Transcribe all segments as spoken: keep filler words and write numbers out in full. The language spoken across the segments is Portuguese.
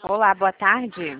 Olá, boa tarde.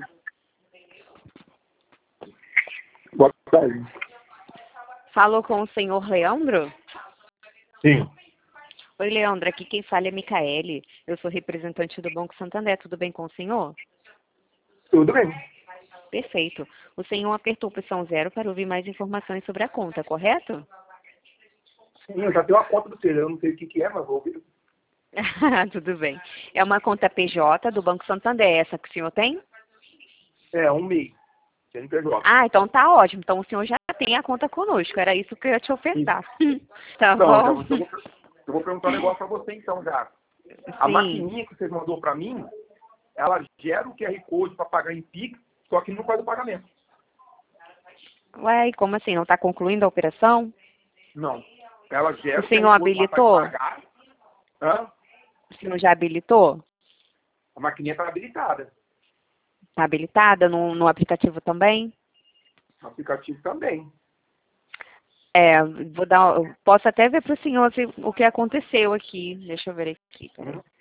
Boa tarde. Falou com o senhor Leandro? Sim. Oi, Leandro, aqui quem fala é Micaele. Eu sou representante do Banco Santander. Tudo bem com o senhor? Tudo bem. Perfeito. O senhor apertou a opção zero para ouvir mais informações sobre a conta, correto? Sim, eu já tenho a conta do senhor. Eu não sei o que, que é, mas vou ouvir. Tudo bem. É uma conta P J do Banco Santander, essa que o senhor tem? É, um mês. C N P J. Ah, então tá ótimo. Então o senhor já tem a conta conosco. Era isso que eu ia te ofertar. Tá Então, eu, já bom? vou, eu, vou, eu vou perguntar um negócio para você então já. A Sim. maquininha que vocês mandou para mim, ela gera o Q R Code para pagar em Pix, só que não faz o pagamento. Ué, e como assim? Não está concluindo a operação? Não. Ela gera O o Q R senhor Code para habilitou? pagar. Hã? O senhor já habilitou? A maquininha está habilitada. Está habilitada no, no aplicativo também? O aplicativo também. É, vou dar, eu posso até ver para o senhor se, o que aconteceu aqui. Deixa eu ver aqui. Peraí. Uhum.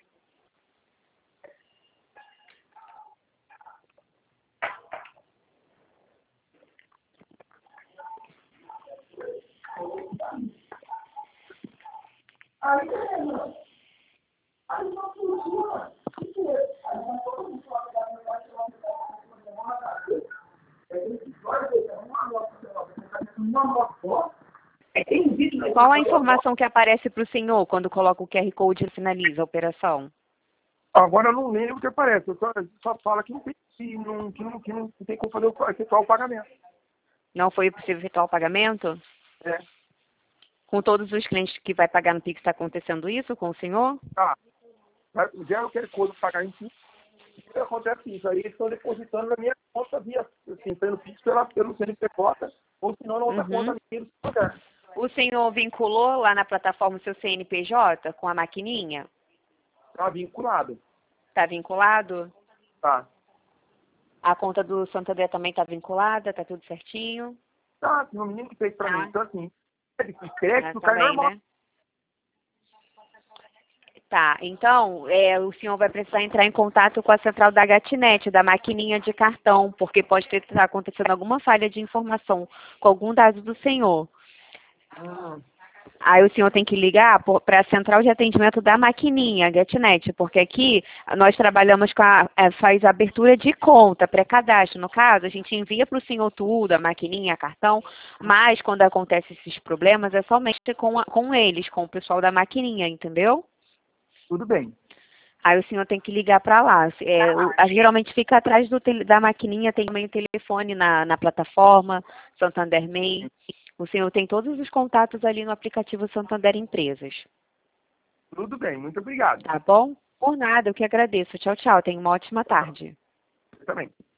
Qual a informação que aparece para o senhor quando coloca o Q R Code e finaliza a operação? Agora eu não lembro o que aparece. Eu só, só fala que não tem, que não, que não, que não tem como fazer o, efetuar o pagamento. Não foi possível efetuar o pagamento? É. Com todos os clientes que vai pagar no Pix está acontecendo isso com o senhor? Tá. Mas gera o Q R Code para pagar em Pix. E acontece isso. Aí eles estão depositando na minha conta via, assim, pelo Pix, pela, pelo C N P J, ou senão na outra Uhum. conta minha do lugar. O senhor vinculou lá na plataforma o seu C N P J com a maquininha? Tá vinculado. Está vinculado? Tá. A conta do Santander também está vinculada? Está tudo certinho? Tá, o menino que fez para Tá. mim. Então, assim, Ah, crédito cai também, normal. né? Tá, então é, o senhor vai precisar entrar em contato com a central da Gatinet, da maquininha de cartão, porque pode ter tá acontecendo alguma falha de informação com algum dado do senhor. Hum, Aí o senhor tem que ligar para a central de atendimento da maquininha, Gatinet, porque aqui nós trabalhamos com a, é, faz a abertura de conta, pré-cadastro. No caso, a gente envia para o senhor tudo, a maquininha, cartão, mas quando acontecem esses problemas é somente com, a, com eles, com o pessoal da maquininha, entendeu? tudo bem. Aí o senhor tem que ligar para lá. É, o- a- geralmente fica atrás do tele- da maquininha, tem também o telefone na, na plataforma, Santander Mail. O senhor tem todos os contatos ali no aplicativo Santander Empresas. Tudo bem. Muito obrigado. Tá bom? Por nada, eu que agradeço. Tchau, tchau. Tenha uma ótima tarde. Você também.